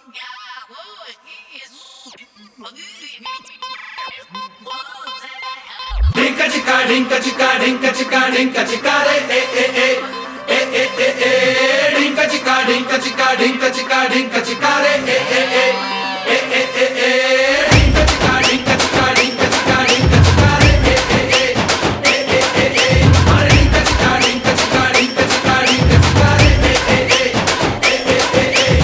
Dinka chika dinka chika dinka chika dinka chika re e e e e e e e dinka chika dinka chika dinka chika dinka chika re e e e e e e e dinka chika dinka chika dinka chika dinka chika re e e e e e e e are dinka chika dinka chika dinka chika dinka chika re e e e e e e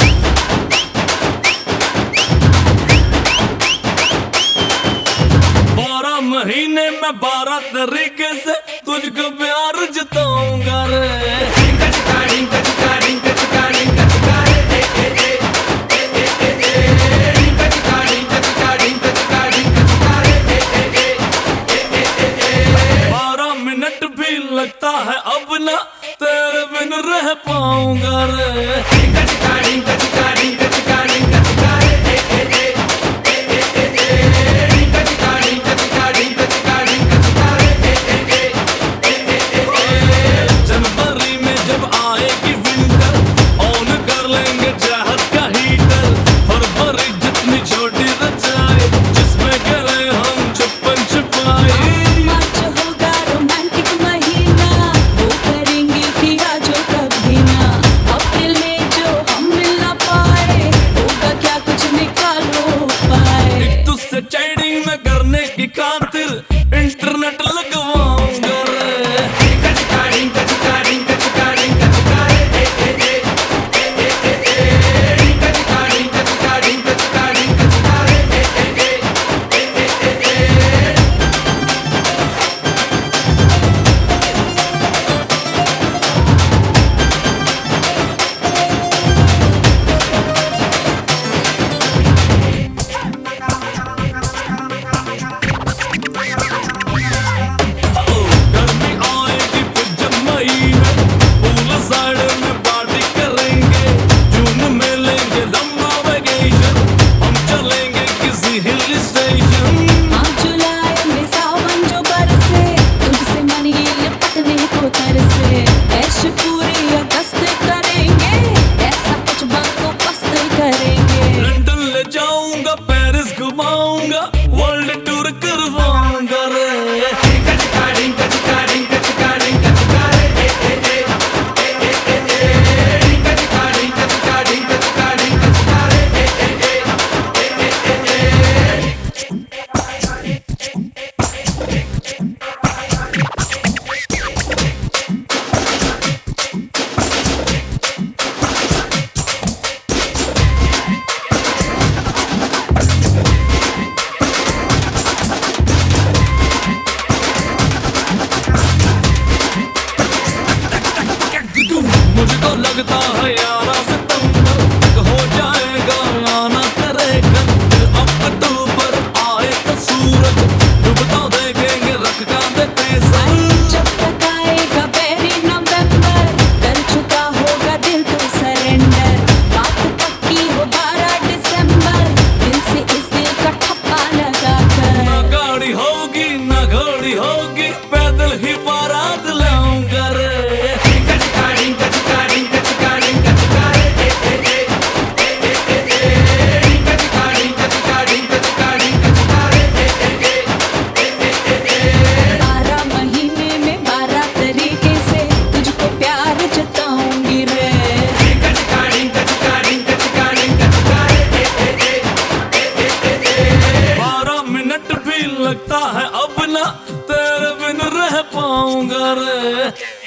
12 महीने में 12 तरीके से तुझको प्यार जताऊंगा रे। dinka chika dinka chika dinka chika dinka chika re e e e e e e e dinka chika dinka chika dinka chika dinka chika re e e e e e e 12 minute भी लगता है अब ना तेरे बिन रह पाऊंगा रे। dinka chika dinka chika dinka chika dinka chika re e e e e e e e dinka chika dinka chika dinka chika dinka chika re e e e e e जनवरी में जब आएगी विंटर ऑन कर लेंगे चाहत का heater. फरवरी जितनी छोटी रचाए जिसमें करे हम छुपन छुपाए। मार्च होगा रोमांटिक महीना, वो करेंगे किया जो कभी ना। अप्रैल में जो हम मिल ना पाए, होगा क्या कुछ निकालो पाए। एक तुझसे चैटिंग में करने की खातिर इंटरनेट लगवाऊंगा रे। dinka chika dinka chika dinka chika dinka chika re e e e e e e dinka chika dinka chika dinka chika dinka chika re e e e e e e गर्मी आएगी फिर जब मई में pool side में party करेंगे। जून में लेंगे लंबा वेकेशन, हम चलेंगे किसी हिल स्टेशन। हाँ, जुलाई में सावन जो बरसे, तुझसे मन ये लिपटने को तरसे। ऐश पूरी अगस्त करेंगे, ऐसा कुछ बंदोबस्त करेंगे। लंदन ले जाऊंगा, पेरिस घुमाऊंगा, वर्ल्ड टूर करवाऊंगा रे। dinka chika dinka chika dinka chika dinka chika re e e e e e e dinka chika dinka chika dinka chika dinka chika re e e e e e e मुझको लगता है 11 सितंबर हो जाएगा आना तेरे घर। फिर अक्टूबर आए तो सूरज डूबता देखेंगे रख का देते सर। जब तक आएगा बेरी नवंबर, कर चुका होगा दिल तो सरेंडर। बात पक्की हो 12 दिसंबर, दिल से इस दिल का ठप्पा लगा कर। ना गाड़ी होगी ना घोड़ी होगी, पैदल ही बारात लाऊंगा रे। dinka chika dinka chika dinka chika dinka chika re e e e e e e dinka chika dinka chika dinka chika dinka chika re e e e e 12 महीने में 12 तरीके से तुझको प्यार जताऊंगी रे। dinka chika dinka chika dinka chika dinka chika re e e e 12 minute भी लगता है अब ना तेरे बिन रह पाऊंगा रे।